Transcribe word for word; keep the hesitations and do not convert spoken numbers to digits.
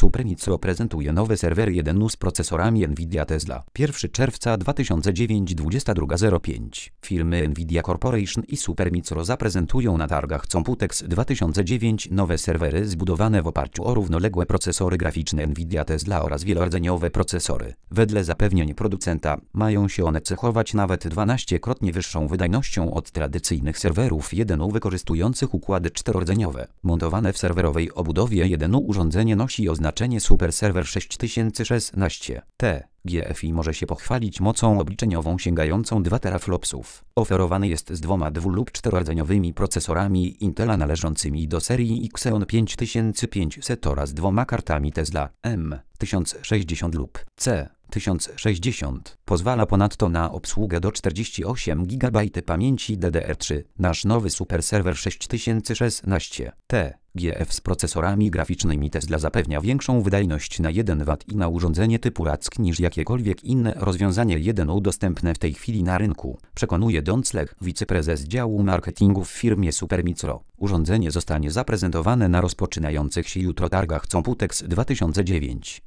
Supermicro prezentuje nowe serwery jeden U z procesorami Nvidia Tesla. pierwszego czerwca dwa tysiące dziewięć, dwudziesta druga zero pięć. Firmy Nvidia Corporation i Supermicro zaprezentują na targach Computex dwa tysiące dziewięć nowe serwery zbudowane w oparciu o równoległe procesory graficzne Nvidia Tesla oraz wielordzeniowe procesory. Wedle zapewnień producenta mają się one cechować nawet dwanaściekrotnie wyższą wydajnością od tradycyjnych serwerów jeden U wykorzystujących układy czterordzeniowe. Montowane w serwerowej obudowie jeden U urządzenie nosi oznaczenie Super Server sześć tysięcy szesnaście T. G F I może się pochwalić mocą obliczeniową sięgającą dwa teraflopsów. Oferowany jest z dwoma dwu- lub czterordzeniowymi procesorami Intela należącymi do serii Xeon pięć tysięcy pięćset oraz dwoma kartami Tesla M tysiąc sześćdziesiąt lub C tysiąc sześćdziesiąt. Pozwala ponadto na obsługę do czterdzieści osiem gigabajtów pamięci D D R trzy. Nasz nowy Super Server sześć tysięcy szesnaście T G F z procesorami graficznymi Tesla zapewnia większą wydajność na jeden wat i na urządzenie typu rack niż jakiekolwiek inne rozwiązanie jeden U dostępne w tej chwili na rynku, przekonuje Don Clegg, wiceprezes działu marketingu w firmie Supermicro. Urządzenie zostanie zaprezentowane na rozpoczynających się jutro targach Computex dwa tysiące dziewięć.